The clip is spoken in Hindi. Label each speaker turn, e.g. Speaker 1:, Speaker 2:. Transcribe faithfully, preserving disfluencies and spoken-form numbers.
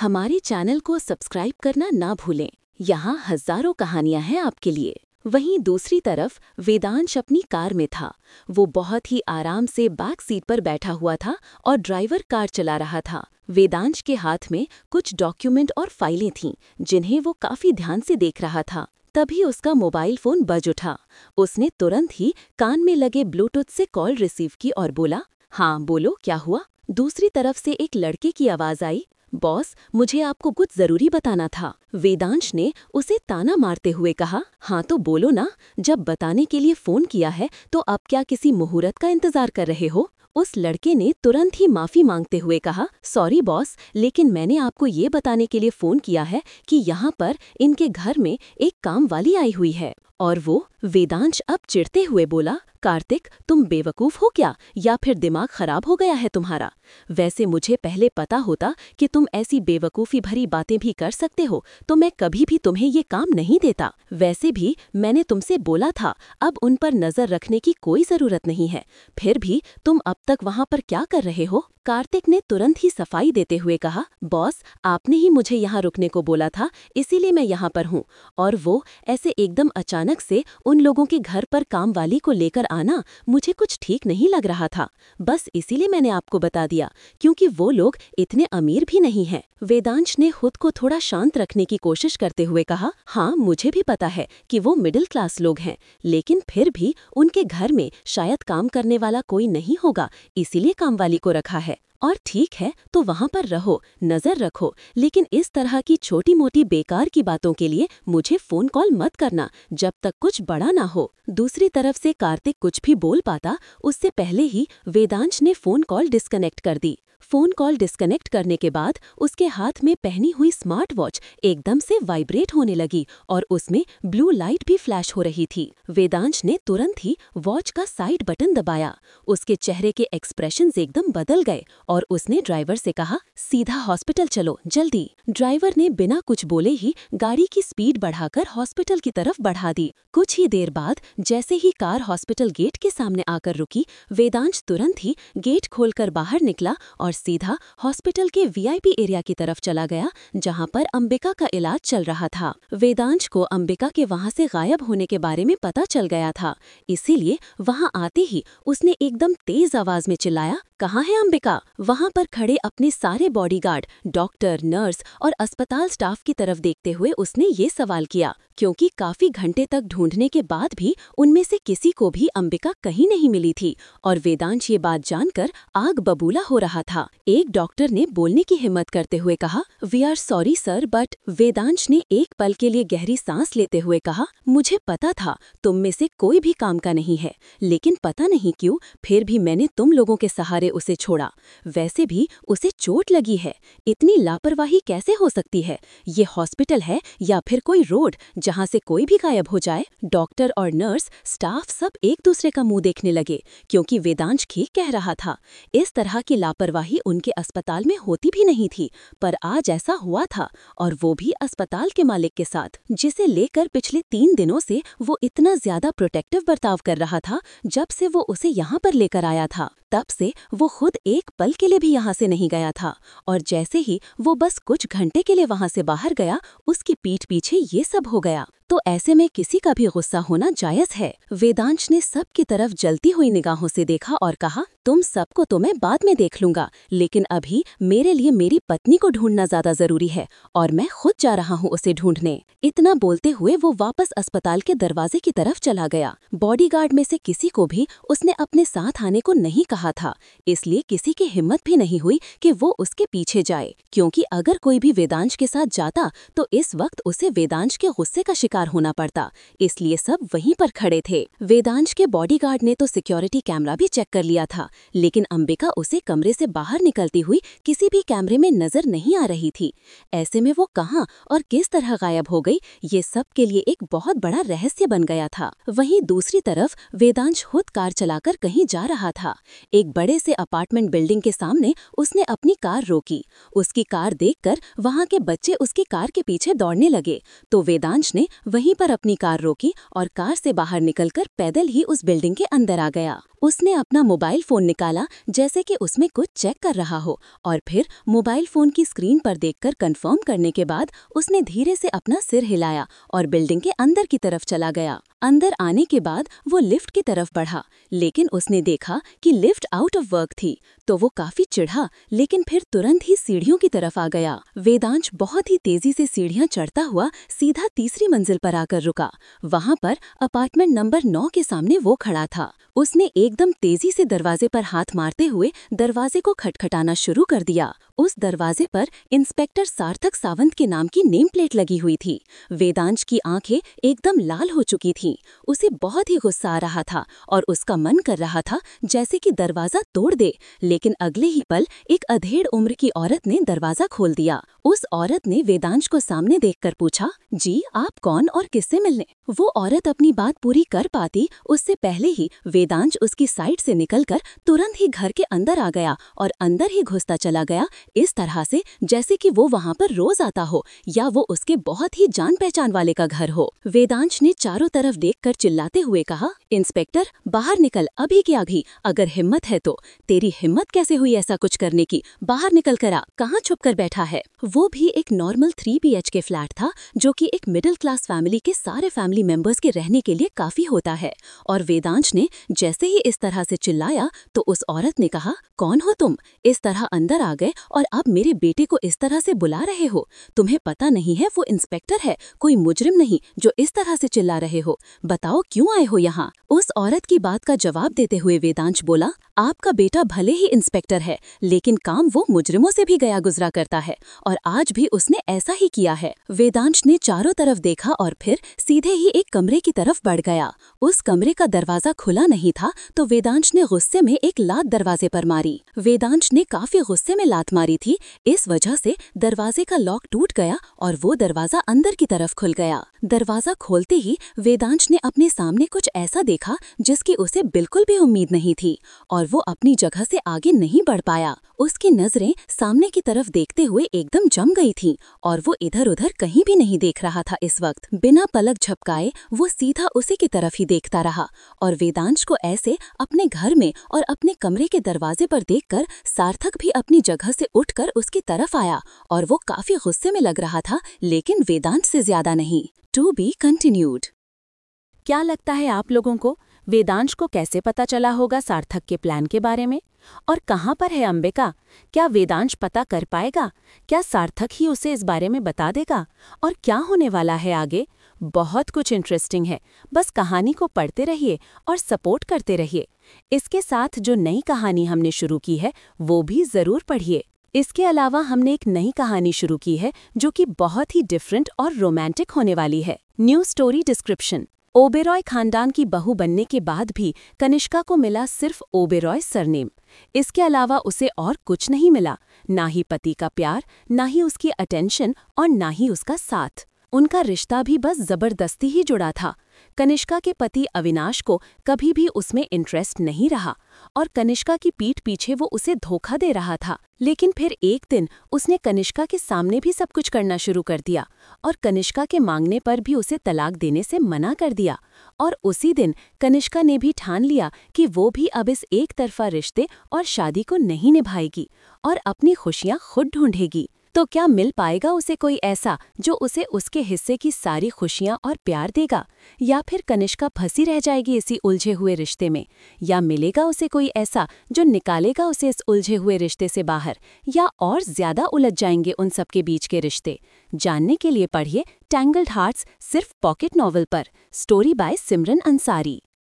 Speaker 1: हमारे चैनल को सब्सक्राइब करना ना भूलें। यहाँ हजारों कहानियां हैं आपके लिए। वहीं दूसरी तरफ वेदांश अपनी कार में था। वो बहुत ही आराम से बैक सीट पर बैठा हुआ था और ड्राइवर कार चला रहा था। वेदांश के हाथ में कुछ डॉक्यूमेंट और फाइलें थीं, जिन्हें वो काफी ध्यान से देख रहा था। तभी उसका मोबाइल फोन बज उठा। उसने तुरंत ही कान में लगे ब्लूटूथ से कॉल रिसीव की और बोला, हाँ बोलो, क्या हुआ। दूसरी तरफ से एक लड़के की आवाज आई, बॉस, मुझे आपको कुछ जरूरी बताना था। वेदांश ने उसे ताना मारते हुए कहा, हाँ तो बोलो ना, जब बताने के लिए फोन किया है तो अब क्या किसी मुहूर्त का इंतजार कर रहे हो। उस लड़के ने तुरंत ही माफी मांगते हुए कहा, सॉरी बॉस, लेकिन मैंने आपको ये बताने के लिए फोन किया है कि यहाँ पर इनके घर में एक काम वाली आई हुई है। और वो वेदांश अब चिढ़ते हुए बोला, कार्तिक, तुम बेवकूफ हो क्या, या फिर दिमाग खराब हो गया है तुम्हारा। वैसे मुझे पहले पता होता कि तुम ऐसी बेवकूफ़ी भरी बातें भी कर सकते हो तो मैं कभी भी तुम्हें ये काम नहीं देता। वैसे भी मैंने तुमसे बोला था, अब उन पर नज़र रखने की कोई ज़रूरत नहीं है। फिर भी तुम अब तक वहाँ पर क्या कर रहे हो। कार्तिक ने तुरंत ही सफाई देते हुए कहा, बॉस, आपने ही मुझे यहाँ रुकने को बोला था, इसीलिए मैं यहाँ पर हूँ। और वो ऐसे एकदम अचानक से उन लोगों के घर पर काम वाली को लेकर आना मुझे कुछ ठीक नहीं लग रहा था। बस इसीलिए मैंने आपको बता दिया, क्योंकि वो लोग इतने अमीर भी नहीं हैं। वेदांश ने खुद को थोड़ा शांत रखने की कोशिश करते हुए कहा, हाँ मुझे भी पता है कि वो मिडिल क्लास लोग हैं, लेकिन फिर भी उनके घर में शायद काम करने वाला कोई नहीं होगा, इसीलिए कामवाली को रखा है। और ठीक है तो वहाँ पर रहो, नज़र रखो, लेकिन इस तरह की छोटी मोटी बेकार की बातों के लिए मुझे फ़ोन कॉल मत करना जब तक कुछ बड़ा ना हो। दूसरी तरफ से कार्तिक कुछ भी बोल पाता उससे पहले ही वेदांश ने फ़ोन कॉल डिस्कनेक्ट कर दी। फ़ोन कॉल डिस्कनेक्ट करने के बाद उसके हाथ में पहनी हुई स्मार्ट वॉच एकदम से वाइब्रेट होने लगी और उसमें ब्लू लाइट भी फ्लैश हो रही थी। वेदांश ने तुरंत ही वॉच का साइड बटन दबाया। उसके चेहरे के एक्सप्रेशंस एकदम बदल गए और उसने ड्राइवर से कहा, सीधा हॉस्पिटल चलो, जल्दी। ड्राइवर ने बिना कुछ बोले ही गाड़ी की स्पीड बढ़ाकर हॉस्पिटल की तरफ बढ़ा दी। कुछ ही देर बाद जैसे ही कार हॉस्पिटल गेट के सामने आकर रुकी, वेदांश तुरंत ही गेट खोलकर बाहर निकला और सीधा हॉस्पिटल के वीआईपी एरिया की तरफ चला गया, जहां पर अंबिका का इलाज चल रहा था। वेदांश को अंबिका के वहां से गायब होने के बारे में पता चल गया था, इसीलिए वहां आते ही उसने एकदम तेज आवाज में चिल्लाया, कहाँ है अंबिका। वहां पर खड़े अपने सारे बॉडीगार्ड, डॉक्टर, नर्स और अस्पताल स्टाफ की तरफ देखते हुए उसने ये सवाल किया, क्योंकि काफी घंटे तक ढूंढने के बाद भी उनमें से किसी को भी अंबिका कहीं नहीं मिली थी। और वेदांश ये बात जानकर आग बबूला हो रहा था। एक डॉक्टर ने बोलने की हिम्मत करते हुए कहा, we are sorry sir, but. Vedansh ने एक पल के लिए गहरी सांस लेते हुए कहा, मुझे पता था तुम में से कोई भी काम का नहीं है, लेकिन पता नहीं क्यों फिर भी मैंने तुम लोगों के सहारे उसे छोड़ा। वैसे भी उसे चोट लगी है, इतनी लापरवाही कैसे हो सकती है। ये हॉस्पिटल है या फिर कोई रोड जहां से कोई भी गायब हो जाए। डॉक्टर और नर्स, स्टाफ सब एक दूसरे का मुंह देखने लगे, क्योंकि वेदांश ठीक कह रहा था। इस तरह की लापरवाही उनके अस्पताल में होती भी नहीं थी, पर आज ऐसा हुआ था, और वो भी अस्पताल के मालिक के साथ, जिसे लेकर पिछले तीन दिनों से वो इतना ज्यादा प्रोटेक्टिव बर्ताव कर रहा था। जब से वो उसे यहाँ पर लेकर आया था, तब से वो खुद एक पल के लिए भी यहाँ से नहीं गया था, और जैसे ही वो बस कुछ घंटे के लिए वहाँ से बाहर गया, उसकी पीठ पीछे ये सब हो गया। तो ऐसे में किसी का भी गुस्सा होना जायज है। वेदांश ने सबकी तरफ जलती हुई निगाहों से देखा और कहा, तुम सबको तो मैं बाद में देख लूंगा, लेकिन अभी मेरे लिए मेरी पत्नी को ढूंढना ज्यादा जरूरी है, और मैं खुद जा रहा हूँ उसे ढूंढने। इतना बोलते हुए वो वापस अस्पताल के दरवाजे की तरफ चला गया। बॉडीगार्ड में से किसी को भी उसने अपने साथ आने को नहीं कहा था, इसलिए किसी की हिम्मत भी नहीं हुई कि वो उसके पीछे जाए, क्योंकि अगर कोई भी वेदांश के साथ जाता तो इस वक्त उसे वेदांश के गुस्से का शिकार होना पड़ता। इसलिए सब वहीं पर खड़े थे। वेदांश के बॉडीगार्ड ने तो सिक्योरिटी कैमरा भी चेक कर लिया था, लेकिन अंबिका उसे कमरे से बाहर निकलती हुई किसी भी कैमरे में नजर नहीं आ रही थी। ऐसे में वो कहाँ और किस तरह गायब हो गई, ये सब के लिए एक बहुत बड़ा रहस्य बन गया था। वहीं दूसरी तरफ वेदांश खुद कार चलाकर कहीं जा रहा था। एक बड़े से अपार्टमेंट बिल्डिंग के सामने उसने अपनी कार रोकी। उसकी कार देखकर वहां के बच्चे उसकी कार के पीछे दौड़ने लगे, तो वेदांश ने वहीं पर अपनी कार रोकी और कार से बाहर निकलकर पैदल ही उस बिल्डिंग के अंदर आ गया। उसने अपना मोबाइल फ़ोन निकाला जैसे कि उसमें कुछ चेक कर रहा हो और फिर मोबाइल फ़ोन की स्क्रीन पर देखकर कंफर्म करने के बाद उसने धीरे से अपना सिर हिलाया और बिल्डिंग के अंदर की तरफ चला गया। अंदर आने के बाद वो लिफ्ट की तरफ बढ़ा, लेकिन उसने देखा कि लिफ्ट आउट ऑफ वर्क थी, तो वो काफी चिढ़ा, लेकिन फिर तुरंत ही सीढ़ियों की तरफ आ गया। वेदांश बहुत ही तेजी से सीढ़ियां चढ़ता हुआ सीधा तीसरी मंजिल पर आकर रुका। वहां पर अपार्टमेंट नंबर नौ के सामने वो खड़ा था। उसने एकदम तेजी से दरवाजे पर हाथ मारते हुए दरवाजे को खटखटाना शुरू कर दिया। उस दरवाजे पर इंस्पेक्टर सार्थक सावंत के नाम की नेम प्लेट लगी हुई थी। वेदांश की आंखें एकदम लाल हो चुकी थीं। उसे बहुत ही गुस्सा आ रहा था और उसका मन कर रहा था जैसे कि दरवाजा तोड़ दे, लेकिन अगले ही पल एक अधेड़ उम्र की औरत ने दरवाजा खोल दिया। उस औरत ने वेदांश को सामने देखकर पूछा, जी आप कौन और किससे मिलने? वो औरत अपनी बात पूरी कर पाती उससे पहले ही वेदांश उसकी साइड से निकलकर तुरंत ही घर के अंदर आ गया और अंदर ही घुसता चला गया, इस तरह से जैसे कि वो वहाँ पर रोज आता हो या वो उसके बहुत ही जान पहचान वाले का घर हो। वेदांश ने चारों तरफ देखकर चिल्लाते हुए कहा, इंस्पेक्टर बाहर निकल अभी की अभी, अगर हिम्मत है तो। तेरी हिम्मत कैसे हुई ऐसा कुछ करने की? बाहर निकल कर आ, कहाँ छुप कर बैठा है? वो भी एक normal three B H K flat था, जो कि एक मिडिल क्लास फैमिली के सारे फैमिली मेंबर्स के रहने के लिए काफी होता है। और वेदांश ने जैसे ही इस तरह से चिल्लाया तो उस औरत ने कहा, कौन हो तुम? इस तरह अंदर आ गए और अब मेरे बेटे को इस तरह से बुला रहे हो? तुम्हें पता नहीं है वो इंस्पेक्टर है, कोई मुजरिम नहीं जो इस तरह से चिल्ला रहे हो। बताओ क्यों आए हो यहाँ? उस औरत की बात का जवाब देते हुए वेदांश बोला, आपका बेटा भले ही इंस्पेक्टर है, लेकिन काम वो मुजरिमों से भी गया गुजरा करता है और आज भी उसने ऐसा ही किया है। वेदांश ने चारों तरफ देखा और फिर सीधे ही एक कमरे की तरफ बढ़ गया। उस कमरे का दरवाजा खुला नहीं था तो वेदांश ने गुस्से में एक लात दरवाजे पर मारी। वेदांश ने काफी गुस्से में लात मारी थी, इस वजह से दरवाजे का लॉक टूट गया और वो दरवाजा अंदर की तरफ खुल गया। दरवाजा खोलते ही वेदांश ने अपने सामने कुछ ऐसा देखा जिसकी उसे बिल्कुल भी उम्मीद नहीं थी और वो अपनी जगह से आगे नहीं बढ़ पाया। उसकी नजरें सामने की तरफ देखते हुए एकदम जम गई थीं और वो इधर उधर कहीं भी नहीं देख रहा था। इस वक्त बिना पलक झपकाए वो सीधा उसी की तरफ ही देखता रहा और वेदांश को ऐसे अपने घर में और अपने कमरे के दरवाजे पर देखकर सार्थक भी अपनी जगह से उठकर उसकी तरफ आया और वो काफी गुस्से में लग रहा था, लेकिन वेदांश से ज्यादा नहीं। To be continued.
Speaker 2: क्या लगता है आप लोगों को वेदांश को कैसे पता चला होगा सार्थक के प्लान के बारे में? और कहाँ पर है अंबिका? क्या वेदांश पता कर पाएगा? क्या सार्थक ही उसे इस बारे में बता देगा? और क्या होने वाला है आगे? बहुत कुछ इंटरेस्टिंग है, बस कहानी को पढ़ते रहिए और सपोर्ट करते रहिए। इसके साथ जो नई कहानी हमने शुरू की है वो भी ज़रूर पढ़िए। इसके अलावा हमने एक नई कहानी शुरू की है जो कि बहुत ही डिफरेंट और रोमांटिक होने वाली है। New story description. ओबेरॉय खानदान की बहू बनने के बाद भी कनिष्का को मिला सिर्फ ओबेरॉय सरनेम। इसके अलावा उसे और कुछ नहीं मिला, ना ही पति का प्यार, ना ही उसकी अटेंशन और ना ही उसका साथ। उनका रिश्ता भी बस जबरदस्ती ही जुड़ा था। कनिष्का के पति अविनाश को कभी भी उसमें इंटरेस्ट नहीं रहा और कनिष्का की पीठ पीछे वो उसे धोखा दे रहा था। लेकिन फिर एक दिन उसने कनिष्का के सामने भी सब कुछ करना शुरू कर दिया और कनिष्का के मांगने पर भी उसे तलाक देने से मना कर दिया। और उसी दिन कनिष्का ने भी ठान लिया कि वो भी अब इस एक तरफा रिश्ते और शादी को नहीं निभाएगी और अपनी खुशियां खुद ढूंढेगी। तो क्या मिल पाएगा उसे कोई ऐसा जो उसे उसके हिस्से की सारी खुशियां और प्यार देगा? या फिर कनिष्का फंसी रह जाएगी इसी उलझे हुए रिश्ते में? या मिलेगा उसे कोई ऐसा जो निकालेगा उसे इस उलझे हुए रिश्ते से बाहर? या और ज्यादा उलझ जाएंगे उन सबके बीच के रिश्ते? जानने के लिए पढ़िए टैंगल्ड हार्ट्स सिर्फ पॉकेट नॉवल पर। Story by Simran Ansari.